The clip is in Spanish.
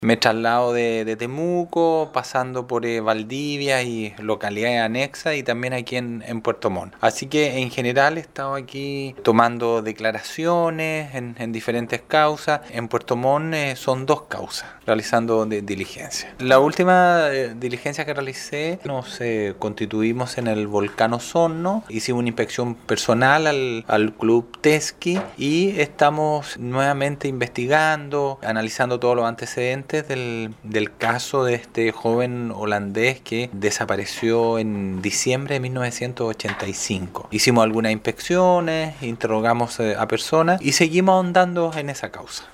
Me traslado de Temuco, pasando por Valdivia y localidades anexas y también aquí en Puerto Montt. Así que en general he estado aquí tomando declaraciones en diferentes causas. En Puerto Montt son 2 causas, realizando diligencia. La última diligencia que realicé, nos constituimos en el volcán Osorno, hicimos una inspección personal al club Teski y estamos nuevamente investigando, analizando todos los antecedentes del caso de este joven holandés que desapareció en diciembre de 1985. Hicimos algunas inspecciones, interrogamos a personas y seguimos ahondando en esa causa.